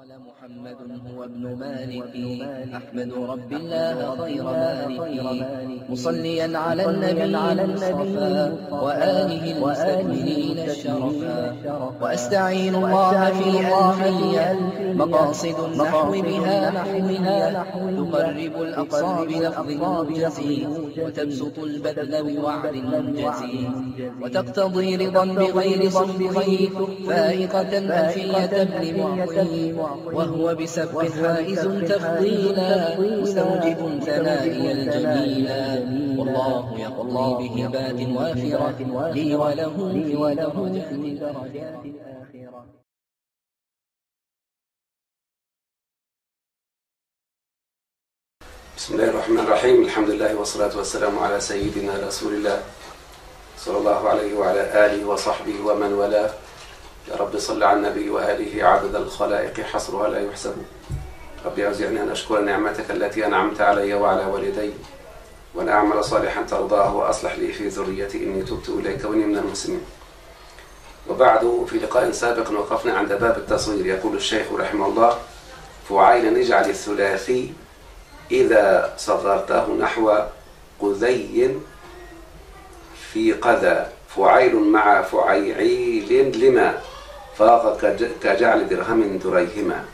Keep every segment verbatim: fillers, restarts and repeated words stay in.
قال محمد هو ابن مالك أحمد رب الله خير مالك مصليا على النبي المصطفى وآله المستكملين الشرفا وأستعين الله في ألفية مقاصد النحو بها نحوها تقرب الأقصى بلفظ موجز وتبسط البذل بوعد منجز وتقتضي رضا بغير صفه فائقة ألفية ابن معطي وهو بسبق حائز تفضيلا مستوجب ثنائي الجميلا والله يقضي بهبات وافرة لي وله في درجات الآخرة. بسم الله الرحمن الرحيم. الحمد لله والصلاة والسلام على سيدنا رسول الله صلى الله عليه وعلى آله وصحبه ومن والاه. يا رب صل على النبي وآله عدد الخلائق حصرها لا يحسب. ربي أوزعني أن أشكر نعمتك التي أنعمت علي وعلى والدي وأن أعمل صالحا ترضاه وأصلح لي في ذريتي إني تبت إليك وإني من المسلمين. وبعد، في لقاء سابق وقفنا عند باب التصغير. يقول الشيخ رحمه الله: فعيل نجعل الثلاثي إذا صغرته نحو قذي في قذا فعيل مع فعيعيل لما فاق كجعل درهم دريهما.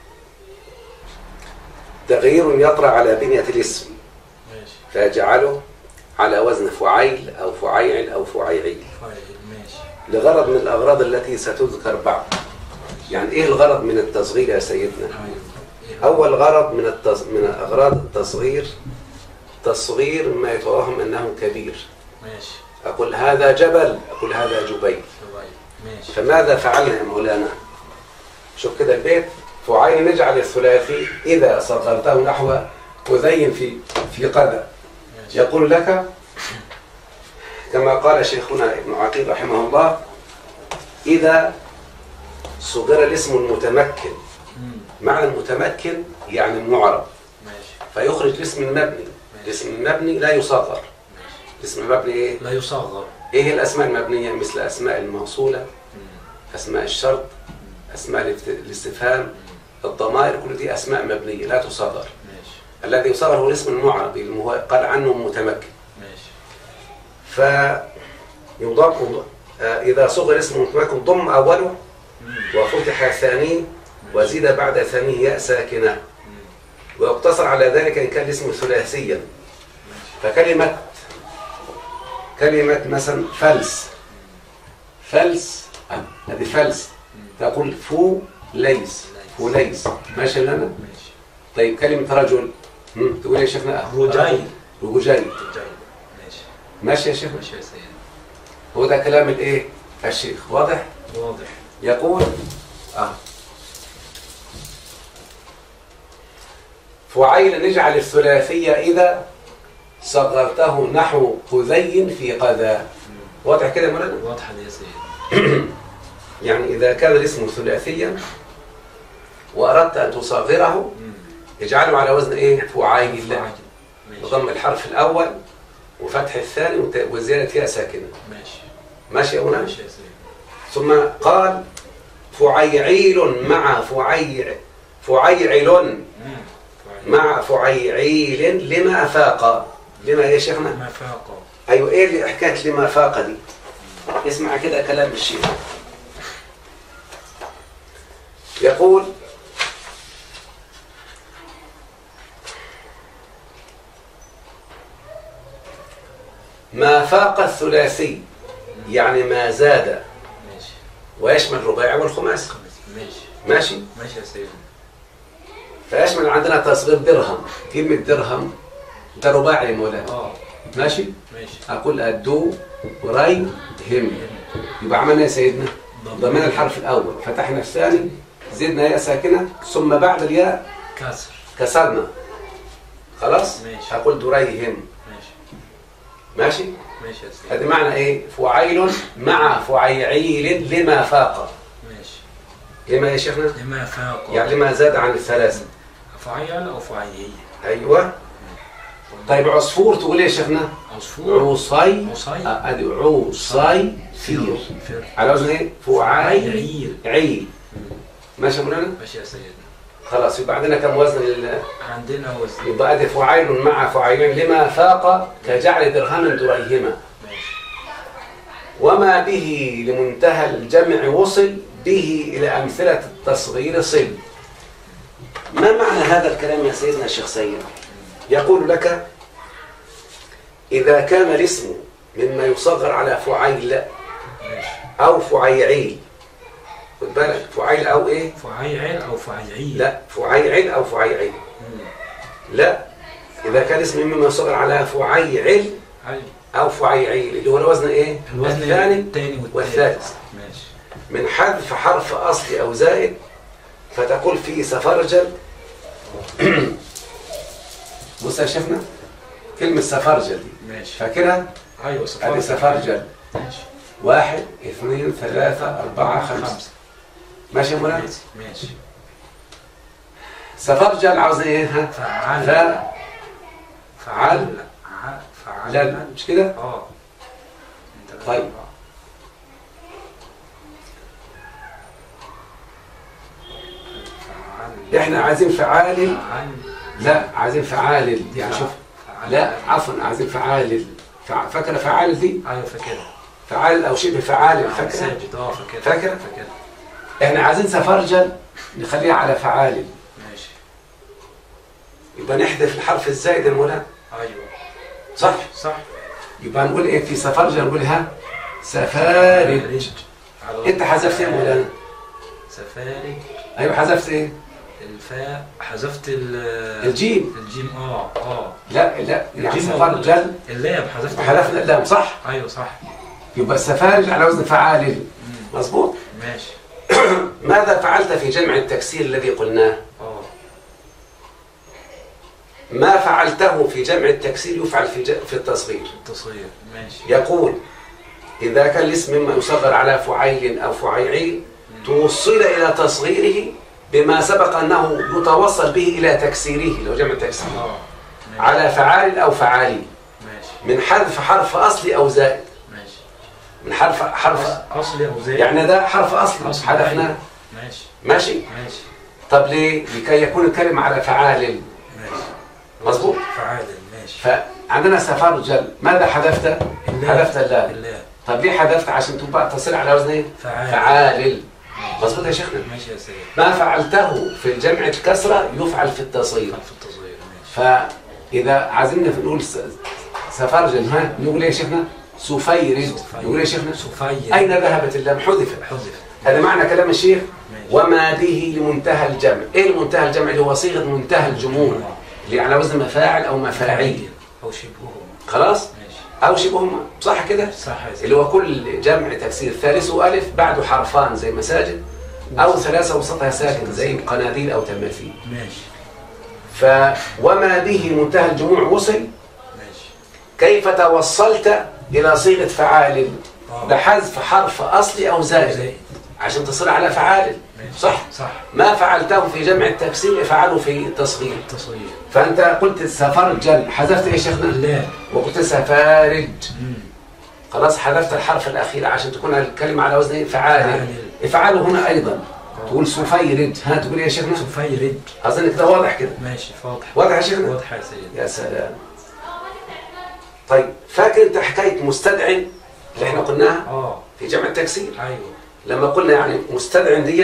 تغيير يطرأ على بنية الاسم فيجعله على وزن فعيل أو فعيعل أو فعيعيل لغرض من الأغراض التي ستذكر بعد. يعني إيه الغرض من التصغير يا سيدنا؟ أول غرض من التص... من أغراض التصغير تصغير ما يتوهم أنه كبير. ماشي. أقول هذا جبل، أقول هذا جبيل. ماشي. فماذا فعلنا يا مولانا؟ شوف كده البيت: فعيل نجعل الثلاثي إذا صغرته نحو قذي في في قذا. يقول لك كما قال شيخنا ابن عقيل رحمه الله: إذا صغر الاسم المتمكن. معنى المتمكن يعني المعرب، فيخرج الاسم المبني. الاسم المبني لا يصغر. الاسم المبني ايه؟ لا يصغر. ايه الاسماء المبنيه؟ مثل اسماء الموصوله، اسماء الشرط، اسماء الاستفهام، الضمائر، كل دي اسماء مبنيه لا تصغر. الذي يصغر هو الاسم المعرب اللي هو قال عنه متمكن. فيضاف اذا صغر اسم متمكن ضم اوله وفتح ثانيه وزيد بعد ثانيه ياء ساكنه، ويقتصر على ذلك ان كان الاسم ثلاثيا. فكلمه كلمه مثلا فلس، فلس هذه فلس، تقول فو ليس، فو ليس. ماشي لنا؟ طيب كلمه رجل تقول يا شيخنا رجيل، رجيل. ماشي ماشي يا شيخ. ماشي يا سيدي. هو ده كلام الايه الشيخ. واضح؟ واضح. يقول اه فعيل نجعل الثلاثية إذا صغرته نحو قذي في قذا. واضح كده يا مولانا؟ واضح يا سيدي. يعني إذا كان الاسم ثلاثيا وأردت أن تصغره اجعله على وزن إيه؟ فعيل، بضم الحرف الأول وفتح الثاني وزيادة ياء ساكنة. ماشي. ماشي يا مولانا؟ ماشي يا سيدي. ثم قال فعيعيل مع فعيع فعيعل مع فعيعيل لما أفاق. لما يا شيخنا؟ لما فاق. أيوة، إيه اللي حكاية لما فاق دي؟ اسمع كده كلام الشيخ. يقول: ما فاق الثلاثي يعني ما زاد. ماشي. ويشمل الرباعي والخماسي. ماشي. ماشي؟ ماشي يا سيدي. فيشمل عندنا تصغير درهم. كلمة درهم ده رباعي يا مولانا. اه ماشي؟ ماشي. أقول الدو ري هم. يبقى عملنا يا سيدنا ضمنا الحرف الأول، فتحنا الثاني، زدنا ياء ساكنة، ثم بعد الياء كسر كسرنا. خلاص؟ ماشي. أقول دري هم. ماشي. ماشي؟ ماشي يا سيدي. هذا معنى إيه؟ فعيل مع فعيعيل لما فاق. ماشي. لما يا شيخنا؟ لما فاق. يعني لما زاد عن الثلاثة. فعيل أو فعيل. أيوة. طيب عصفور تقول ايه يا شيخنا؟ عصفور. عصي. عصي. ادي عصي فير. على وزن ايه؟ فعيل. عيل. عيل. ماشي يا مولانا؟ ماشي يا سيدنا. خلاص يبقى عندنا كم وزن لل... عندنا وزن. يبقى ادي فعيل مع فعيلين لما فاق كجعل درهم دريهما. ماشي. وما به لمنتهى الجمع وصل به إلى أمثلة التصغير صل. ما معنى هذا الكلام يا سيدنا الشيخ سيد؟ يقول لك إذا كان الاسم مما يصغر على فعيل أو فعيعيل، خد بالك فعيل أو إيه؟ فعيعل أو فعيعيل. لا فعيعل أو فعيعيل. لا إذا كان اسم مما يصغر على فعيعل أو فعيعيل اللي هو الوزن إيه؟ الوزن الثاني الثاني والثالث. ماشي. من حذف حرف أصلي أو زائد فتقول في سفرجل. بص يا شيخنا كلمة سفرجل دي ماشي. فاكرها؟ أيوة سفرجل. هذه سفرجل. ماشي. واحد اثنين ثلاثة أربعة خمسة. خمسة. ماشي يا مولانا؟ ماشي. سفرجل عاوز ايه؟ ها؟ فعل. فعل. فعل. فعل. لا مش كده؟ اه. طيب. احنا عايزين فعال. لا عايزين فعال يعني شوف. لا عفوا عايزين فعال. فاكره فعال دي؟ ايوه فاكرها. فعال او شبه فعال فاكره؟ ساجد اه فاكرها. فاكره؟ فاكرها. احنا عايزين سفرجل نخليها على فعال. ماشي. يبقى نحذف الحرف الزائد المولانا. ايوه. صح؟ صح. يبقى نقول ايه في سفرجل نقول ها؟ سفارج. انت حذفت ايه يا مولانا؟ سفارج. ايوه حذفت ايه؟ الفاء حذفت ال الجيم. الجيم اه اه لا لا يعني سفرجل اللام حذفت. حذفنا اللام صح؟ ايوه صح. يبقى السفارج على وزن فعال. مظبوط؟ ماشي. ماذا فعلت في جمع التكسير الذي قلناه؟ اه. ما فعلته في جمع التكسير يفعل في ج... في التصغير. التصغير ماشي. يقول إذا كان الاسم مما يصغر على فعيل أو فعيعيل توصل إلى تصغيره بما سبق أنه يتوصل به إلى تكسيره لو جمع التكسير. اه. على فعال أو فعالي. ماشي. من حذف حرف أصلي أو زائد. ماشي. من حرف حرف أصلي أو زائد. يعني ده حرف أصلي أصلي. حذفناه. ماشي. ماشي. ماشي. طب ليه؟ لكي يكون الكلمة على فعال. ماشي. مظبوط. فعال. ماشي. فعندنا سفرجل ماذا حذفت؟ حذفت اللام. اللام. طب ليه حذفت؟ عشان تبقى تصل على وزن ايه؟ فعال. فعال. مظبوط يا شيخنا؟ ماشي يا سيدي. ما فعلته في الجمع الكسرة يفعل في التصغير. في التصغير ماشي. فإذا عايزين نقول سفرجل ها نقول ايه يا شيخنا؟ سفيرج. نقول ايه يا شيخنا؟ سفير. أين ذهبت اللام؟ حذفت. حذفت. هذا معنى كلام الشيخ. ماشي. وما به لمنتهى الجمع. ايه المنتهى الجمع اللي هو صيغة منتهى الجموع اللي على وزن مفاعل أو مفاعيل أو شبههم. خلاص؟ ماشي. أو شبههم صح كده؟ صح يا سيدي. اللي هو كل جمع تكسير ثالثه ألف بعده حرفان زي مساجد أو ثلاثة وسطها ساكن زي قناديل أو تماثيل. ماشي. فوما به منتهى الجموع وصل. ماشي. كيف توصلت إلى صيغة فعال؟ آه. بحذف حرف أصلي أو زائد زائد. عشان تصل على فعال. ماشي. صح؟ صح. ما فعلته في جمع التكسير افعله في التصغير. التصغير. فأنت فأنت قلت سفرجل حذفت إيه يا شيخنا؟ لا. وقلت سفارج. مم. خلاص حذفت الحرف الأخير عشان تكون الكلمة على وزن فعال. فعال. افعله هنا أيضا. تقول سفيرج. ها تقول إيه يا شيخنا؟ سفيرج. أظن كده واضح كده. ماشي واضح. واضح يا شيخنا؟ واضح يا سيدي. يا سلام. طيب فاكر أنت حكاية مستدع اللي احنا قلناها اه. في جمع التكسير؟ ايوه. لما قلنا يعني مستدع دي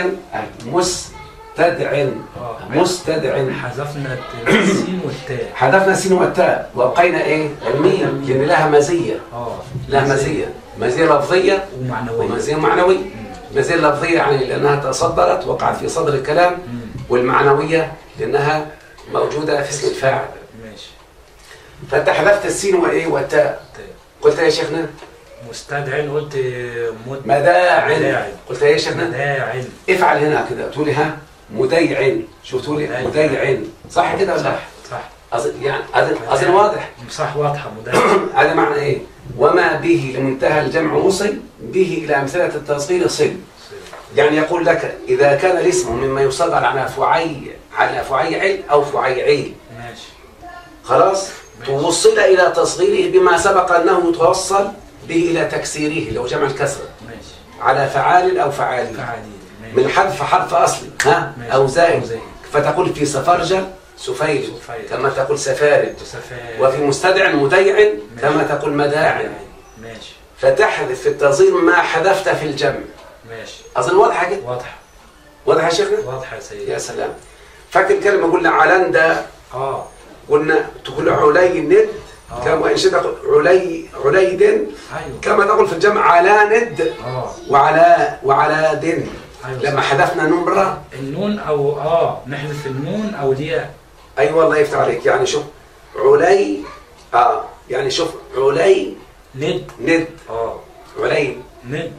مستدع. اه. مستدع. حذفنا السين والتاء. حذفنا السين والتاء وابقينا ايه؟ الميم لان لها مزيه. اه. لها مزيه، مزيه لفظيه ومعنوية. ومزيه معنويه. المزيه اللفظيه يعني لانها تصدرت وقعت في صدر الكلام، مم. والمعنويه لانها موجوده في اسم الفاعل. ماشي. فانت حذفت السين وايه؟ والتاء. تاء. قلت يا شيخنا؟ مستدع قلت مد. مداعن. مداعن. قلت يا شيخنا؟ مداعن. افعل هنا كده تقولي ها مديعن. شوف تقولي مديعن صح كده ولا؟ صح صح. أظن يعني أظن أظن واضح. صح واضحة مداعن. هذا معنى ايه؟ وما به لمنتهى الجمع وصل به الى امثله التصغير صل. يعني يقول لك اذا كان الاسم مما يصغر على فعي على فعيعل او فعيعيل. ماشي. خلاص؟ توصل الى تصغيره بما سبق انه يتوصل به الى تكسيره لو جمع الكسر. ماشي. على فعال او فعالي. فعالي. من حذف حرف اصلي ها ماشي. او زائد. أو زائد. فتقول في سفرجل سفيرج سفيرج. كما تقول سفارج. سفارج. وفي مستدع مديع كما تقول مداع. ماشي. فتحذف في التصغير ما حذفت في الجمع. ماشي. أظن واضحة كده؟ واضحة. واضحة يا شيخنا؟ واضحة يا سيدي. يا سلام. فاكر كلمة قلنا علندا؟ اه قلنا تقول علي ند آه. كما إن شئت تقول علي عليد ايوه. كما تقول في الجمع على ند اه وعلى وعلى دن. أيوة لما صح. حذفنا نون برا النون او اه نحذف النون او الياء. اي أيوة والله يفتح عليك. يعني شوف علي اه يعني شوف علي ند. ند اه علي ند.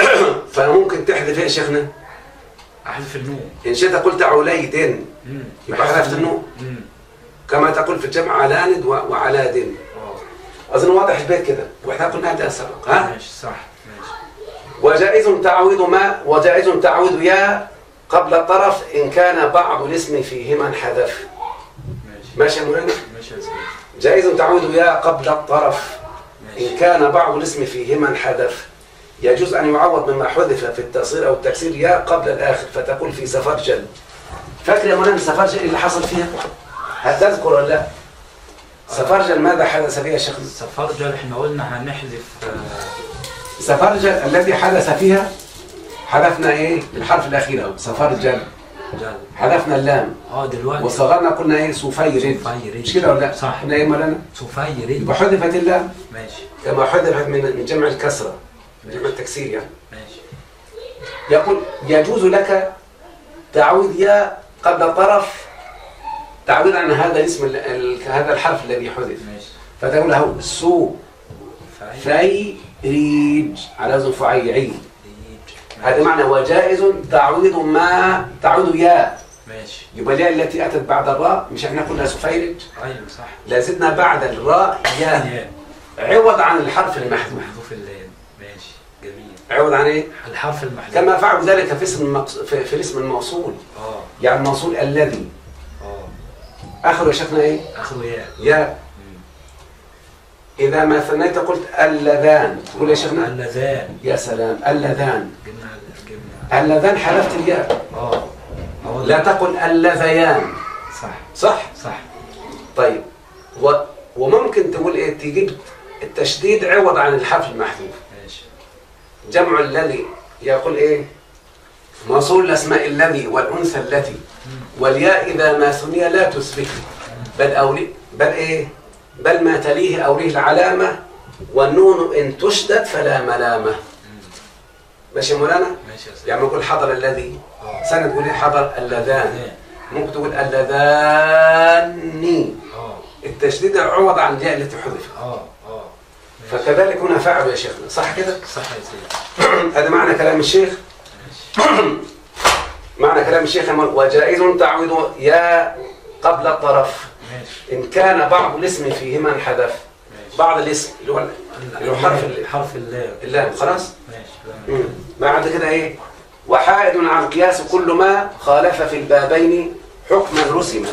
فممكن تحذف ايه يا شيخنا؟ احذف النون. ان شئت قلت عليد امم يبقى حذفت النون امم كما تقول في الجمع على ند وعلى دن. اه اظن واضح البيت كده واحنا قلنا ده سبق. ها ماشي صح ماشي. وجائز تعويض ما وجائز تعويض يا قبل الطرف ان كان بعض الاسم فيهما انحذف. ماشي ماشي يا مولانا؟ ماشي يا سيدي. جائز تعويض يا قبل الطرف ماشي. إن كان بعض الاسم فيهما انحذف. يجوز أن يعوض مما حذف في التصغير أو التكسير يا قبل الآخر فتقول في سفرجل. فاكر يا مولانا سفرجل اللي حصل فيها؟ هتذكر ولا لا؟ سفرجل ماذا حدث فيها يا شيخنا؟ سفرجل احنا قلنا هنحذف آه، سفرجل الذي حدث فيها حذفنا إيه؟ الحرف الأخير أهو سفرجل جل. حذفنا اللام اه دلوقتي وصغرنا قلنا إيه؟ سفيرج. سفيرج. مش كده ولا لا؟ صح. قلنا إيه مولانا؟ سفيرج. يبقى حذفت اللام ماشي كما حذفت من من جمع الكسرة جمع التكسير يعني. ماشي. يقول يجوز لك تعويض يا قبل الطرف تعويض عن هذا الاسم ال- ال- هذا الحرف الذي حذف ماشي. فتقول له سو فعيل. فيريج على وزن فعيعي. ريج. هذا معنى وجائز تعويض ما تعويض يا. ماشي. يبقى الياء التي اتت بعد الراء مش احنا قلنا سفيرج ايوه صح. لا زدنا بعد الراء يا ياء. عوض عن الحرف المحذوف. محذوف اللام. ماشي جميل. عوض عن ايه؟ الحرف المحذوف. كما فعلوا ذلك في اسم المقص... في, في الاسم الموصول. اه يعني الموصول الذي اه اخره شفنا ايه؟ اخره ياء. يا مم. إذا ما ثنيت قلت اللذان تقول يا شيخنا؟ اللذان. يا سلام اللذان جبنا جبنا اللذان حذفت الياء. اه اه لا تقل اللذيان. صح صح؟ صح. طيب و... وممكن تقول إيه؟ تجيب التشديد عوض عن الحرف المحذوف. ماشي. جمع الذي يقول إيه؟ موصول الأسماء الذي والأنثى التي والياء إذا ما ثني لا تثبت بل أولي بل إيه؟ بل ما تليه أوليه العلامة والنون إن تشدد فلا ملامة. ماشي يا مولانا؟ ماشي يا سيدي. يعني نقول حضر الذي اه سنة تقول إيه حضر اللذان اللذان. ممكن تقول اللذاني اه التشديد عوض عن الياء التي حذفت. اه اه ماشي. فكذلك هنا فعل يا شيخنا صح كده؟ صح يا سيدي. هذا معنى كلام الشيخ. ماشي. معنى كلام الشيخ وجائز تعويض يا قبل الطرف ماشي. إن كان بعض الاسم فيهما انحذف. ماشي. بعض الاسم اللي هو اللي هو حرف ال- حرف اللام. اللام خلاص. ماشي. مم. بعد كده ايه؟ وحائد عن القياس كل ما خالف في البابين حكما رسما.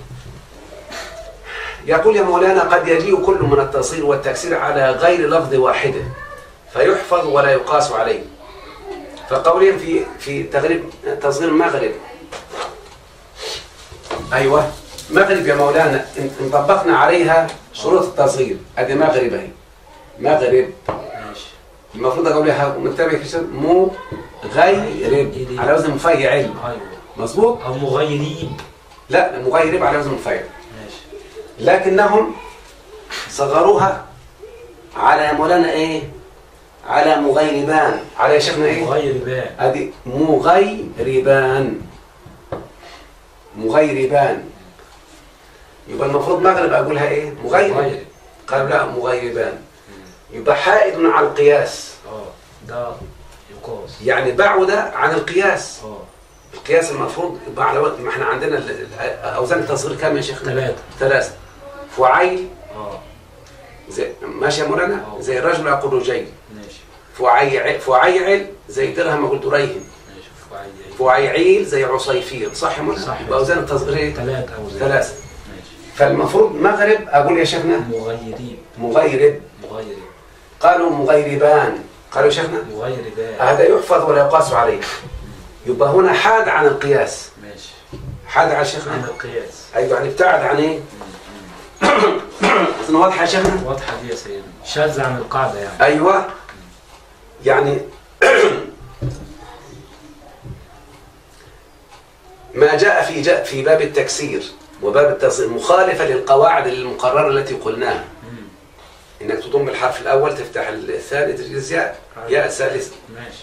يقول يا مولانا قد يجيء كل من التصغير والتكسير على غير لفظ واحده فيحفظ ولا يقاس عليه. فقولهم في في تغريب تصغير مغرب. ايوه مغرب يا مولانا ان إن طبقنا عليها شروط التصغير ادي مغرب اهي مغرب ماشي. المفروض اقول لها متابع كسر مو غيرب على وزن مفيعل. ايوه. مظبوط؟ او مغيرين. لا مغيرب على وزن مفيعل ماشي. لكنهم صغروها على يا مولانا ايه؟ على مغيربان على يا شيخنا ايه؟ مغيربان. ادي مغيربان مغيربان يبقى المفروض مغرب اقولها ايه؟ مغيرب. مغيرب. قالوا لا مغيربان يبقى حائد على القياس اه ده يقاس. يعني بعد عن القياس. اه القياس المفروض يبقى على وقت ما احنا عندنا ال- ال- اوزان التصغير كام يا شيخ؟ ثلاثة. ثلاثة. فعيل اه زي ماشي يا مولانا أوه. زي الرجل يقول رجيل. ماشي. فعيع فعيعل زي درهم اقول دريهم. ماشي. فعيل. فعيعيل زي عصيفير صح يا مولانا؟ صح. يبقى اوزان التصغير ايه؟ ثلاثة او زي. ثلاثة. ماشي. فالمفروض مغرب اقول يا شيخنا مغيرين. مغيرب. مغيرب. قالوا مغيربان قالوا يا شيخنا مغيربان. هذا يحفظ ولا يقاس عليه. يبقى هنا حاد عن القياس. ماشي. حاد عن شيخنا عن القياس. ايوه يعني ابتعد عن ايه؟ اظن واضحه يا شيخنا؟ واضحة دي يا سيدنا، شاذ عن القاعدة يعني. ايوه يعني ما جاء في جاء في باب التكسير وباب التصريف مخالفة للقواعد المقررة التي قلناها. انك تضم الحرف الاول تفتح الثاني تجلس ياء ياء الثالث. ماشي.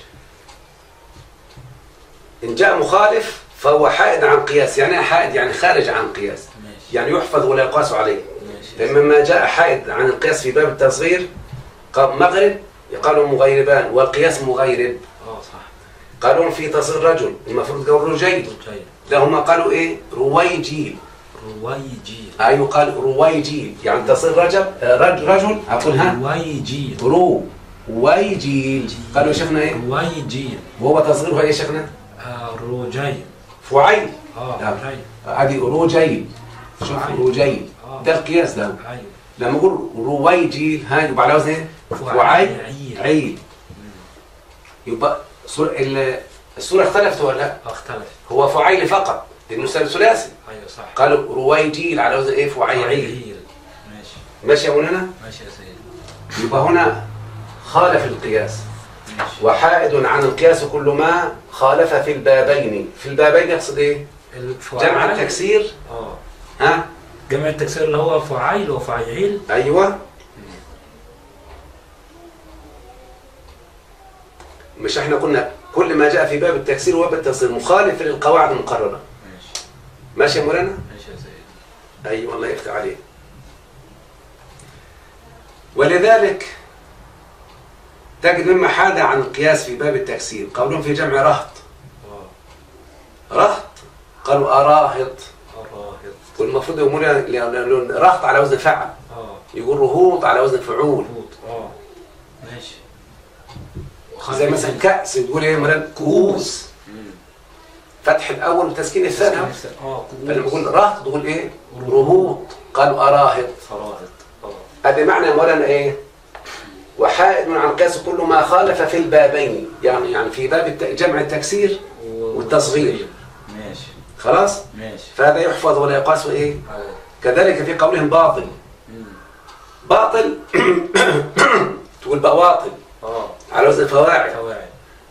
ان جاء مخالف فهو حائد عن قياس. يعني ايه حائد؟ يعني خارج عن قياس. ماشي. يعني يحفظ ولا يقاس عليه. ماشي. لما ما جاء حائد عن القياس في باب التصغير قال مغرب يقالوا مغيربان والقياس مغيرب. اه صح. قالوا في تصغير رجل المفروض قالوا رجيل. رجيل. ده هم قالوا ايه؟ رويجيل. رويجيل. ايوه قال رويجيل يعني تصغير رجل رجل رجل اقول ها رويجيل. رو ويجيل. قالوا شيخنا ايه؟ رويجيل. وهو تصغيره ايه شيخنا؟ آه رجيل. فعيل. اه رجيل. هذه روجيل. شوف روجيل ده القياس ده. ايوه. لما اقول رويجيل هاي يبقى على وزن ايه؟ فعيل عيل. يبقى الصورة اختلفت ولا لا؟ اختلفت. هو فعيل فقط لانه ثلاثي. ايوه صح. قالوا رويجيل على وزن ايه؟ فعيل. ماشي. ماشي يا مولانا؟ ماشي يا سيدي. يبقى هنا خالف القياس. ماشي. وحائد عن القياس كل ما خالف في البابين. في البابين يقصد ايه؟ جمع التكسير. اه ها؟ جمع التكسير اللي هو فعيل وفعيل. ايوه. مش احنا قلنا كل ما جاء في باب التكسير وباب التصريف مخالف للقواعد المقررة. ماشي. ماشي يا مولانا؟ ماشي يا سيدي. ايوه الله يفتح عليك. ولذلك تجد مما حاد عن القياس في باب التكسير قولهم في جمع رهط. اه رهط قالوا أراهط. أراهط. والمفروض يقولون رهط على وزن فعل. اه يقول رهوط على وزن فعول. اه ماشي. زي مثلا كأس يقول ايه مثلا كؤوس. فتح الأول وتسكين الثاني. اه كؤوس. فلما يقول رهط تقول ايه؟ رهوط. قالوا أراهط. فراهط. اه هذا معنى مولانا ايه؟ وحائد عن القياس كل ما خالف في البابين. يعني يعني في باب جمع التكسير والتصغير. ماشي. خلاص؟ ماشي. فهذا يحفظ ولا يقاس ايه؟ أيوة. كذلك في قولهم باطل. مم. باطل تقول بواطل اه على وزن فواعل. فواعل.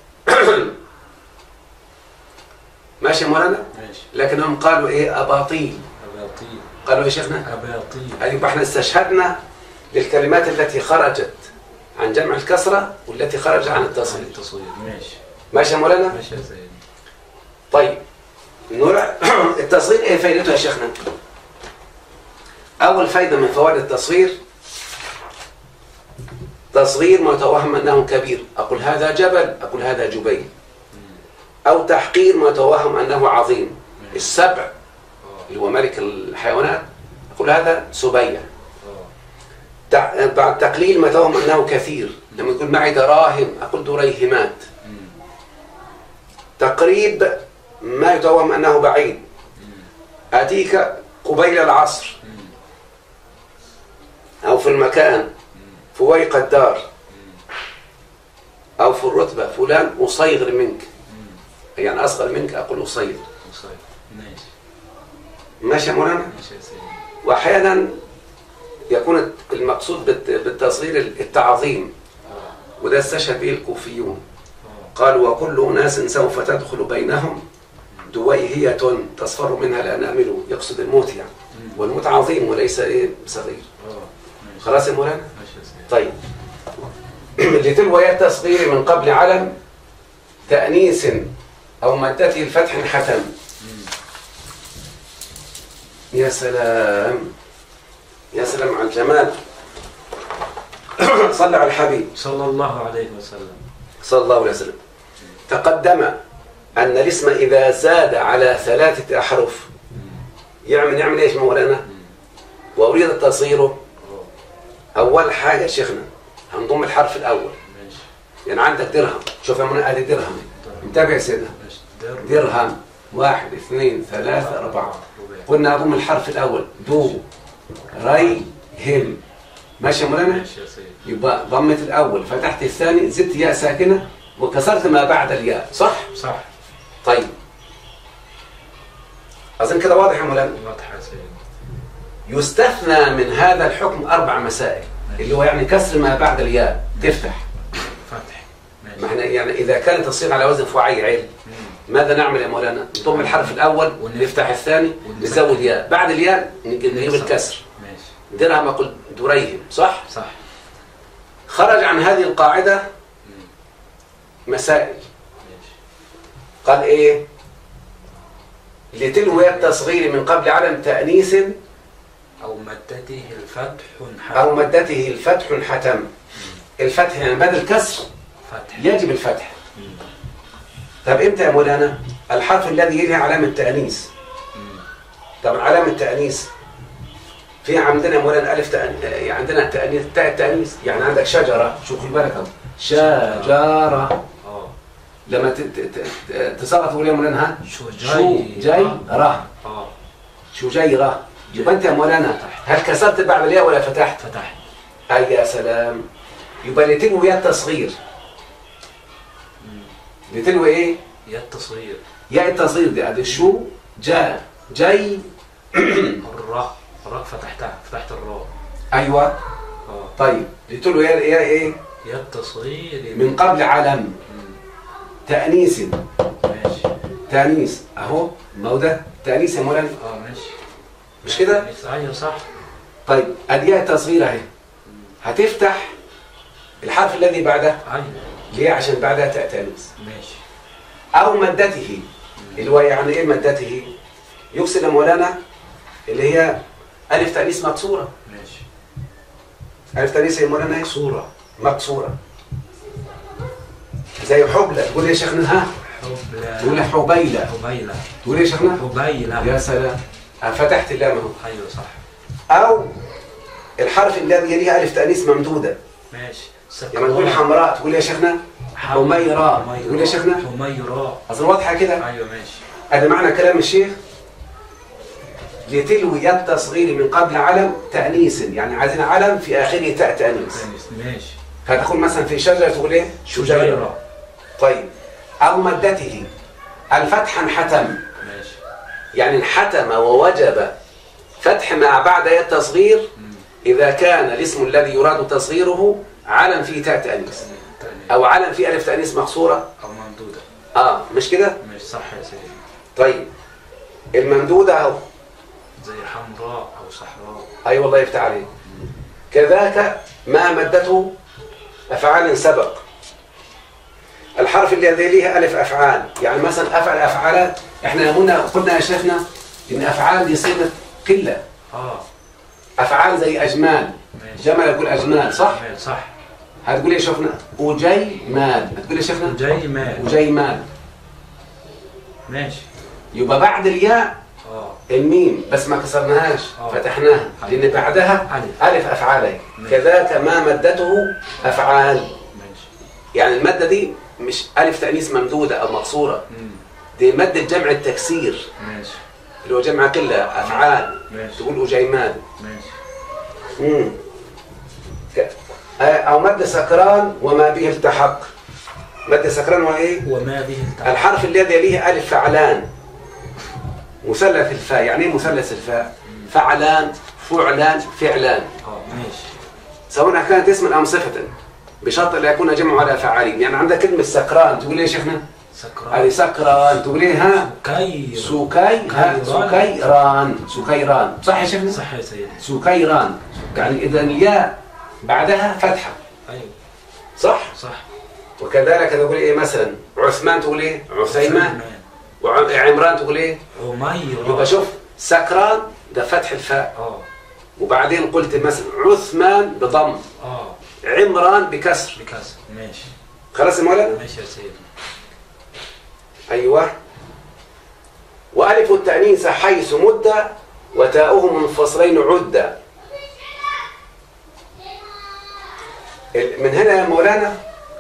ماشي يا مولانا؟ ماشي. لكنهم قالوا ايه؟ اباطيل. أباطيل. قالوا يا شيخنا؟ أباطيل. ايوه احنا استشهدنا للكلمات التي خرجت عن جمع الكسرة والتي خرج عن التصغير. التصوير. ماشي. ماشي يا مولانا؟ ماشي يا سيدي. طيب نوع التصغير ايه فائدته يا شيخنا؟ اول فائدة من فوائد التصغير تصغير ما يتوهم انه كبير. اقول هذا جبل اقول هذا جبيل. او تحقير ما يتوهم انه عظيم. السبع اللي هو ملك الحيوانات اقول هذا سبيع. بعد تقليل ما يتوهم انه كثير. لما يقول معي دراهم اقول دريهمات. تقريب ما يتوهم أنه بعيد. أتيك قبيل العصر أو في المكان فويق الدار أو في الرتبة فلان أصيغر منك. يعني أصغر منك أقول أصيغر. ماشي. ماشي يا مولانا؟ ماشي يا سيدي. وأحيانا يكون المقصود بالتصغير التعظيم وده استشهد به الكوفيون. قالوا وكل أناس سوف تدخل بينهم دويهية تصفر منها الأنامل. يقصد الموت يعني. والموت عظيم وليس إيه صغير. خلاص يا مولانا؟ طيب لتلو يا التصغير من قبل علم تأنيس أو مادته الفتح حتم. يا سلام يا سلام على الجمال. صلى على الحبيب صلى الله عليه وسلم. صلى الله عليه وسلم. تقدم أن الاسم إذا زاد على ثلاثة أحرف يعمل يعمل إيش مولانا؟ وأريد تصغيره. أول حاجة شيخنا هنضم الحرف الأول. يعني عندك درهم. شوف يا مولانا هذه درهم. انتبه يا سيدنا. درهم واحد اثنين ثلاثة أربعة. قلنا أضم الحرف الأول دو ري هم. ماشي يا مولانا؟ يبقى ضمت الأول فتحت الثاني زدت ياء ساكنة وكسرت ما بعد الياء. صح؟ صح. طيب أظن كده واضح يا مولانا؟ واضح يا سيدي. يستثنى من هذا الحكم أربع مسائل، اللي هو يعني كسر ما بعد الياء تفتح. فتح. ماشي. ما احنا يعني إذا كانت الصيغة على وزن فعيل عين، ماذا نعمل يا مولانا؟ نضم الحرف الأول ونفتح الثاني نزود ياء، بعد الياء نجيب الكسر. ماشي. درها ما قلت دريهم، صح؟ صح. خرج عن هذه القاعدة مسائل. ماشي. قال إيه؟ لتلو التصغير من قبل علم تأنيس أو مدته الفتح حتم. أو مدته الفتح حتم. الفتح يعني بدل الكسر فتح. يجب الفتح. مم. طب إمتى يا مولانا؟ الحرف الذي يليه علامة تأنيس. طبعا علامة تأنيس في عندنا مولانا ألف تأنيس، عندنا تأنيس تاء التأنيس، يعني عندك شجرة، شوف خد بالك اهو شجرة. اه لما ت- ت- ت- تصغر تقول يا مولانا ها شو شو جاي راه اه شو جاي راه. يبقى انت يا مولانا هل كسرت بعد الياء ولا فتحت؟ فتح. اي يا سلام. يبقى لتلو ياء التصغير. لتلو ايه؟ يا التصغير. ياء التصغير دي ادي شو جاء جاي. الراء الراء فتحتها، فتحت الراء. ايوه. اه طيب لتلو ياء ياء ايه؟ يا التصغير من قبل علم مم. تأنيس. ماشي. تأنيس اهو، ما هو ده تأنيس يا مولانا، اه ماشي. مش كده؟ ايوه صح. طيب ادي ياء التصغير اهي، هتفتح الحرف الذي بعده. ايوه. ليه؟ عشان بعدها تاء تأنيس. ماشي. أو مادته، اللي هو يعني إيه مادته؟ يقصد يا مولانا اللي هي ألف تأنيس مكسورة. ماشي. ألف تأنيس يا مولانا إيه؟ صورة. مكسورة. زي حبلة، تقول يا شيخنا ها؟ حبلى. تقول حبيلة. حبيلة. تقول يا شيخنا؟ حبيلة. يا سلام. فتحت اللام أهو. ايوه صح. أو الحرف الذي يليه ألف تأنيس ممدودة. ماشي. لما تقول حمراء تقول يا شيخنا؟ حميراء. تقول يا شيخنا؟ حميراء. أظن واضحة كده؟ ايوه ماشي. هذا معنى كلام الشيخ. لتلو ياء التصغير من قبل علم تأنيس، يعني عايزين علم في آخره تاء تأنيس. ماشي. فتقول مثلا في شجرة تقول ايه؟ شجيرة. طيب أو مادته الفتح انحتم، ماشي. يعني انحتم ووجب فتح ما بعد ياء التصغير إذا كان الاسم الذي يراد تصغيره علم فيه تاء تأنيس أو علم فيه ألف تأنيس مقصورة او ممدودة. آه مش كده؟ ماشي صح يا سيدي. طيب الممدودة أهو زي حمراء او صحراء. أي والله يفتح عليه. كذاك ما مدته أفعال سبق، الحرف الذي يليه ألف أفعال، يعني مثلا أفعل أفعالات، إحنا قلنا قلنا يا شيخنا إن أفعال دي صيغة قلة. اه أفعال زي أجمال، ماشي. جمل يقول أجمال، صح؟ جمال، صح. هتقول إيه يا شيخنا؟ أجيمال، هتقول إيه يا شيخنا؟ أجيمال. أجيمال. ماشي. يبقى بعد الياء اه الميم بس ما كسرناهاش، آه. فتحناها لأن بعدها ألف. ألف أفعال. ماشي. كذاك ما مدته أفعال، ماشي. يعني المادة دي مش ألف تأنيس ممدودة أو مقصورة، مم. دي مادة جمع التكسير ماشي. اللي هو جمع قلة أفعال. ماشي. تقول أجيمال. ماشي. مم. ك- أو مادة سكران وما به التحق. مادة سكران وإيه؟ وما به التعب. الحرف الذي يليه ألف فعلان، مثلث الفاء. يعني إيه مثلث الفاء؟ فعلان فعلان فعلان، اه ماشي. سواء كانت اسما أو صفة، بشرط لا يكون جمع على فعالين. يعني عندك كلمة سكران تقول إيه يا شيخنا؟ سكران. هذه سكران تقول إيه ها؟ كير. سكي ها سكيران سكيران، صح يا شيخنا؟ صح يا سيدي. سكيران. يعني إذا الياء بعدها فتحة، ايوه صح؟ صح. وكذلك تقول إيه مثلا عثمان تقول إيه؟ عثيمان. وعمران تقول إيه؟ عمير. يبقى شوف سكران ده فتح الفاء، اه وبعدين قلت مثلا عثمان بضم، اه عمران بكسر. بكسر. ماشي. خلاص يا مولانا؟ ماشي يا سيدي. أيوه. وألف التأنيث حيث مد وتاؤه منفصلين عد. من هنا يا مولانا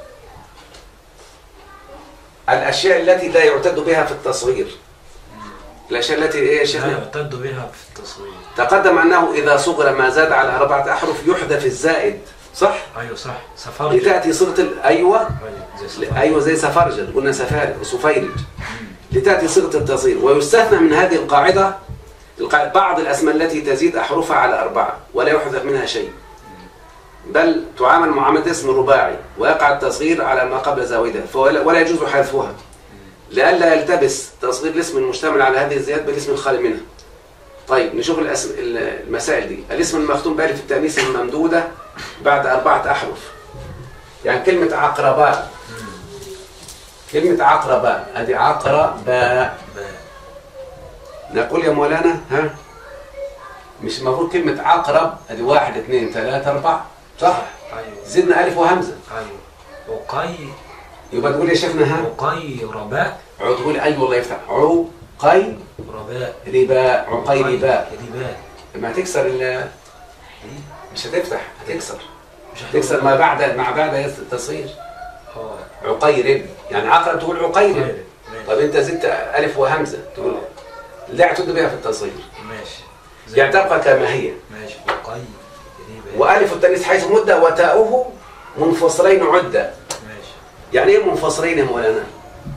الأشياء التي لا يعتد بها في التصغير، الأشياء التي إيه يا لا شيخنا؟ يعتد بها في التصوير. تقدم أنه إذا صغر ما زاد على أربعة أحرف يحذف الزائد، صح؟ ايوه صح. سفرجل. لتأتي صيغة ال- أيوه ايوه زي سفرجل. أيوه زي سفرجل، قلنا سفارج وسفيرج. لتأتي صيغة التصغير. ويستثنى من هذه القاعدة بعض الأسماء التي تزيد أحرفها على أربعة ولا يحذف منها شيء، بل تعامل معاملة اسم رباعي ويقع التصغير على ما قبل زاويدها ولا يجوز حذفها لئلا يلتبس تصغير الاسم المشتمل على هذه الزيادة بالاسم الخالي منها. طيب نشوف المسائل دي. الاسم المختوم بألف التأنيث الممدودة بعد أربعة أحرف، يعني كلمة عقرباء، كلمة عقرباء هذه عقرباء، نقول يا مولانا ها مش المفروض كلمة عقرب هذه واحد اثنين ثلاثة أربعة صح؟ ايوه زدنا ألف وهمزة. ايوه وقي يبقى تقول يا شيخنا ها وقي رباء، عو تقول أي والله يفتح عو قي رباء رباء عقي رباء، رباء لما هتكسر ال مش هتفتح هتكسر تكسر ما بعد مع بعد التصغير. اه عقيرب يعني عقرب تقول عقيرب. طب انت زدت ألف وهمزة تقول لا اعتد بها في التصغير. ماشي يعني تبقى كما هي. ماشي وقي رباء. وألف التأنيث حيث مدة وتاؤه منفصلين عدة. ماشي. يعني ايه منفصلين يا مولانا؟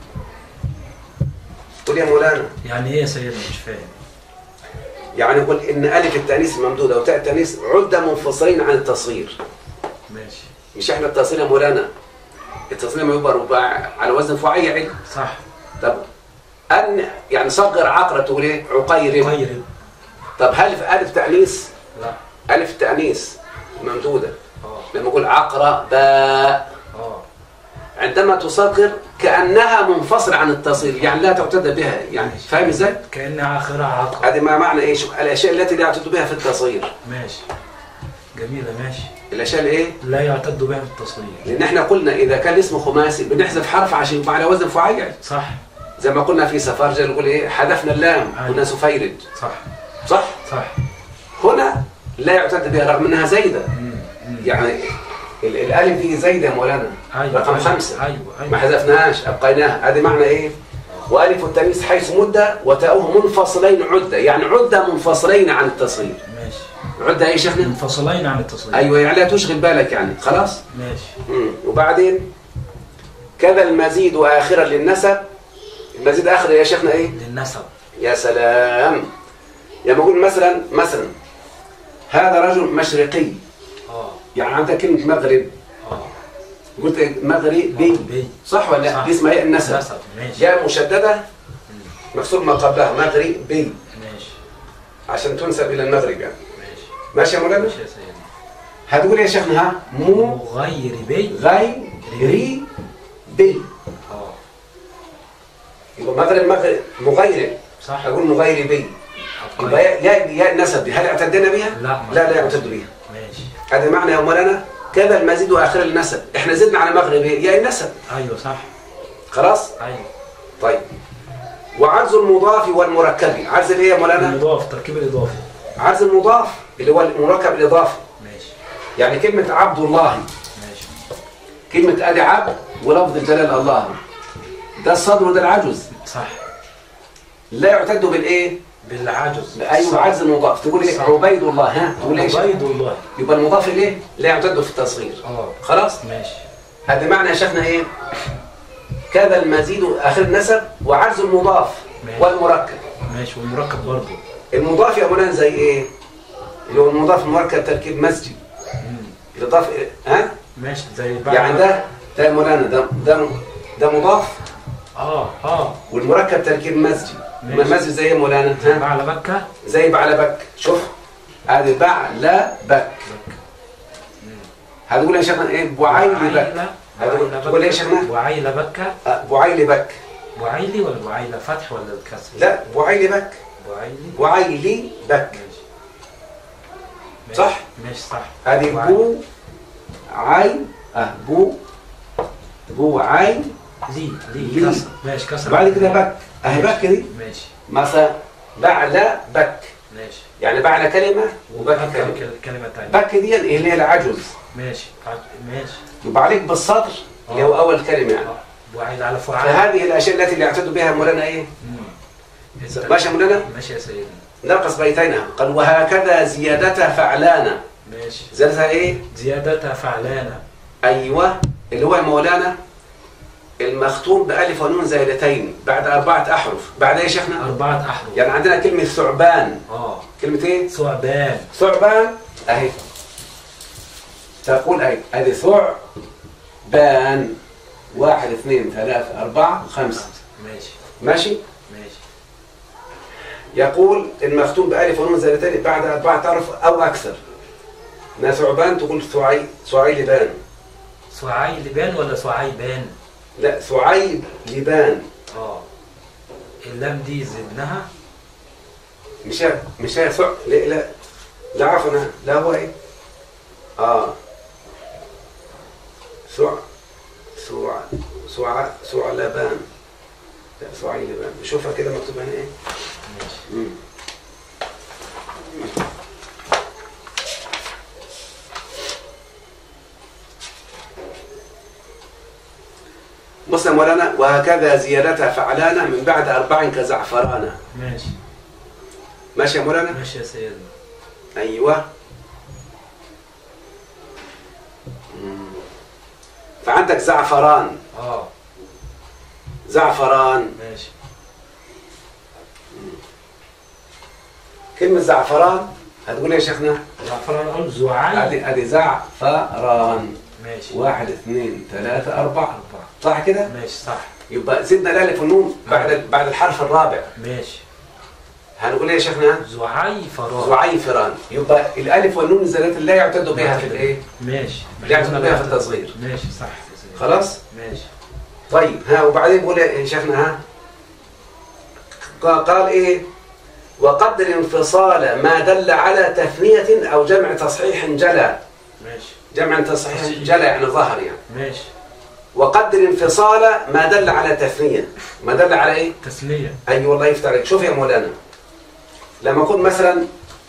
قول يا مولانا. يعني ايه يا سيدنا مش فاهم؟ يعني يقول ان ألف التأنيث الممدودة وتاء التأنيث عدة منفصلين عن التصغير. ماشي. مش احنا التصغير يا مولانا التصغير ما يبقى رباع على وزن فعيل. صح. طب أن يعني صغر عقرب تقول ايه؟ عقيرب. عقيرب. طب هل في ألف تأنيث؟ لا. ألف التأنيث ممدودة. اه. لما أقول عقرباء اه. عندما تصغر كأنها منفصل عن التصغير، يعني لا تعتد بها، يعني فاهم ازاي؟ كأنها آخرها عقرب. هذه ما معنى ايه؟ شوف الأشياء التي لا يعتد بها في التصغير. ماشي. جميلة ماشي. الأشياء الايه؟ لا يعتد بها في التصغير. لأن احنا قلنا إذا كان الاسم خماسي بنحذف حرف عشان يبقى على وزن فعيل. صح. زي ما قلنا في سفارجة نقول ايه؟ حذفنا اللام قلنا سفيرج. صح. صح؟ صح. هنا لا يعتد بها رغم انها زايدة. يعني ال- الالف دي زايدة يا مولانا. أيوة. رقم أيوة. خمسة. أيوة. أيوة. ما حذفناهاش ابقيناها. هذه معنى ايه؟ والف التمييز حيث مدة وتاؤه منفصلين عدة، يعني عدة منفصلين عن التصغير. ماشي. عدة ايه يا شيخنا؟ منفصلين عن التصغير. ايوه يعني لا تشغل بالك يعني خلاص. ماشي. امم وبعدين كذا المزيد واخرا للنسب. المزيد اخر يا شيخنا ايه؟ للنسب. يا سلام. يعني اقول مثلا مثلا هذا رجل مشرقي. اه. يعني عندك كلمة مغرب. اه. قلت مغربي مغربي. صح ولا لا؟ دي اسمها ايه؟ النسب. نسب. ماشي. جاء مشددة مكسور ما قبلها مغربي ماشي. عشان تنسب الى المغرب يعني. ماشي. ماشي يا مولانا؟ ماشي يا سيدنا. هتقول يا شيخنا ها مو مغيربي. غيري بي. اه. يبقى مغرب مغرب مغيرب. صح. اقول مغيربي. يبقى يا يا النسب دي هل اعتدنا بها؟ لا. لا لا يعتد بها. ماشي. هذا معنى يا مولانا كذا المزيد واخر النسب. احنا زدنا على مغربي يا النسب. ايوه صح. خلاص؟ ايوه. طيب وعرض المضاف والمركب. عرض الايه يا مولانا؟ المضاف. التركيب الاضافي. عرض المضاف اللي هو المركب الاضافي. ماشي. يعني كلمة عبد الله. ماشي. كلمة ادي عبد ولفظ الجلال الله. ده الصدر وده العجز. صح. لا يعتد بالايه؟ بالعجز. ايوه عرض المضاف. تقول ايه؟ عبيد الله. ها تقول ايه؟ عبيد الله. يبقى المضاف اليه لا يعتد في التصغير. اه. خلاص؟ ماشي. هذا معنى يا شيخنا ايه؟ كذا المزيد اخر النسب وعرض المضاف ماشي. والمركب. ماشي. والمركب برضه. المضاف يا مولانا زي ايه؟ اللي هو المضاف المركب تركيب مسجد. الاضافه ها؟ ماشي. زي بعد. يعني ده ده يا مولانا ده ده ده مضاف. اه اه. والمركب تركيب مسجد. ماشي. المسجد زي ايه يا مولانا؟ ها؟ على بكه. زي بعلبك. شوف هذه بعلبك. هتقول يا شيخنا ايه؟ بعيلبك. هتقول تقول ايه يا شيخنا؟ بعيله بكه. أه بعيلبك. بعيلي ولا بعيله فتح ولا الكسر؟ لا بعيلبك. بعيلي. بعيلبك. ماشي. صح؟ ماشي صح. هذه بو عين اه بو بو عين لي لي لي. كسر. ماشي كسر. بعد كده بك اهي بك دي ماشي. مثلا بعلى بك. ماشي. يعني بعلى كلمة وبك كلمة. كلمة تانية. بك دي اللي هي العجز. ماشي. ماشي. يبقى عليك بالصدر اللي هو أول كلمة يعني. وعيد على فعال. فهذه الأشياء التي يعتد بها مولانا إيه؟ ماشي يا مولانا؟ ماشي يا سيدنا. نقص بيتينها. قال وهكذا زيادتها فعلانا. ماشي. زيادتها إيه؟ زيادتها فعلانا. أيوه اللي هو يا مولانا المختوم بألف ونون زائدتين بعد أربعة أحرف، بعد إيه يا شيخنا؟ أربعة أحرف. يعني عندنا كلمة ثعبان. اه كلمة إيه؟ ثعبان. ثعبان أهي. تقول أهي أدي ثعبان، واحد اثنين ثلاثة أربعة خمسة. ماشي. ماشي؟ ماشي. يقول المختوم بألف ونون زائدتين بعد أربعة أحرف أو أكثر. ما ثعبان تقول ثعي ثعيلبان. ثعيلبان ولا ثعيبان؟ لا ثعيلبان. اه اللام دي زدناها. مش هي مش هي ثع لا لا لا عفوا لا هو ايه؟ اه ثع ثع ثع ثعلبان. لا ثعيلبان. شوفها كده مكتوب هنا ايه؟ ماشي. مم. بص يا مولانا، وهكذا زيادتها فعلانا من بعد أربع كزعفرانا. ماشي. ماشي يا مولانا؟ ماشي يا سيدنا. أيوه. مم. فعندك زعفران. اه زعفران. ماشي. كلمة زعفران هتقول ايه يا شيخنا؟ زعفران أقول زعاي. ادي ادي زعفران. ماشي. واحد اثنين ثلاثة أربعة. أربعة. صح كده؟ ماشي صح. يبقى زدنا الألف والنون بعد بعد الحرف الرابع. ماشي. هنقول ايه يا شيخنا؟ زعيفران. زعيفران. يبقى الألف والنون الزائدات لا يعتد بها في الايه؟ ماشي. لا يعتد بها في التصغير. ماشي صح يا سيدنا. خلاص؟ ماشي. طيب ها وبعدين بيقول ايه يا شيخنا؟ ها قال ايه؟ وقدر انفصال ما دل على تثنية أو جمع تصحيح جلى. ماشي. جمع تصحيح جلى يعني ظهر يعني. ماشي. وقدر انفصال ما دل على تثنية. ما دل على ايه؟ تثنية. أي والله يفتح عليك. شوف يا مولانا، لما أقول مثلا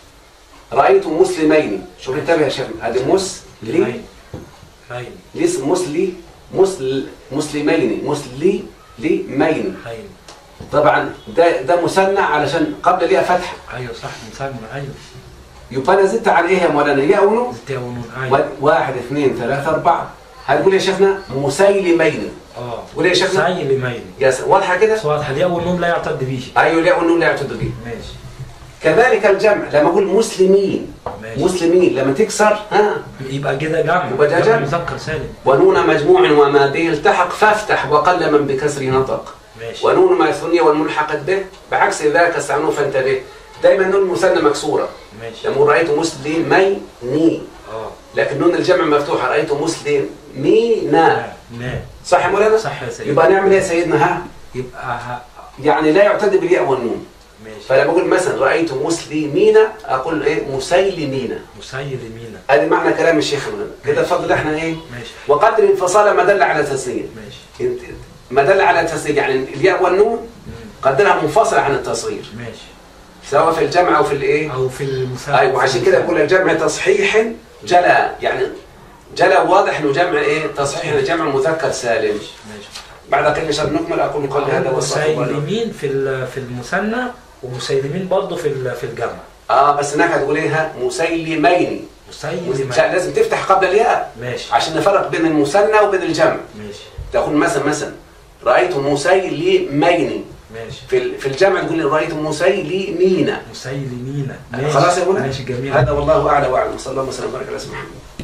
رأيت مسلمين، شوف انتبه يا شيخ، هذه مسلمين. مين. ليس مسلي مسل مسلمين مسلي لي مين. مين. طبعا ده ده مثنى علشان قبل ليها فتحة. ايوه صح مثنى. ايوه. يبقى انا زدت عن ايه يا مولانا؟ ياء ونون. زدت ياء ونون. ايوه. واحد اثنين ثلاثة أربعة. هتقول يا شيخنا مسيلمين. اه قول يا شيخنا مسيلمين. يا س... واضحة كده؟ واضحة. الياء والنون لا يعتد به. ايوه الياء والنون لا يعتد به. ماشي. كذلك الجمع لما اقول مسلمين. ماشي. مسلمين لما تكسر ها يبقى كده جمع. يبقى ده جمع. مذكر سالم. ونون مجموع وما به التحق فافتح وقل من بكسره نطق. ماشي. ونون ما ثنية والملحقة به بعكس ذاك استعنوا فانتبه. دايما نون المثنى مكسورة. ماشي. لما رأيت مسلمين اه لكن نون الجمع مفتوحة. رأيت مسلمين. نعم. صح يا مولانا؟ صح يا سيدنا. يبقى نعمل ايه يا سيدنا؟ ها يبقى ها. يعني لا يعتد بالياء والنون. ماشي. فلما اقول مثلا رأيت مسلمين اقول ايه؟ مسيلمين. مسيلمين. ادي معنى كلام الشيخ مولانا. كده فضل احنا ايه؟ ماشي. وقدر انفصال ما دل على تسنية. ماشي. ما دل على تسنية يعني الياء والنون قدرها منفصلة عن التصغير. ماشي. سواء في الجمع او في الايه؟ او في المثنى. ايوه عشان كده يقول الجمع تصحيح جلى، يعني جلى واضح انه جمع ايه؟ تصحيح جمع مذكر سالم. ماشي. بعد قليل شر نكمل. اقول قولي هذا والصواب. مسيلمين في في المثنى ومسيلمين برضه في في الجمع. اه بس هناك هتقول ايه؟ مسيلمين. مسيلمين. لازم تفتح قبل الياء. ماشي. عشان نفرق بين المثنى وبين الجمع. ماشي. تقول مثلا مثلا رأيت مسيلمين. ماشي. في في الجمع تقول لي رأيت مسيلمين. مسيلمين. خلاص يا مولانا؟ ماشي جميل. هذا والله اعلى واعلم. صلى الله وسلم وبارك على سيدنا محمد.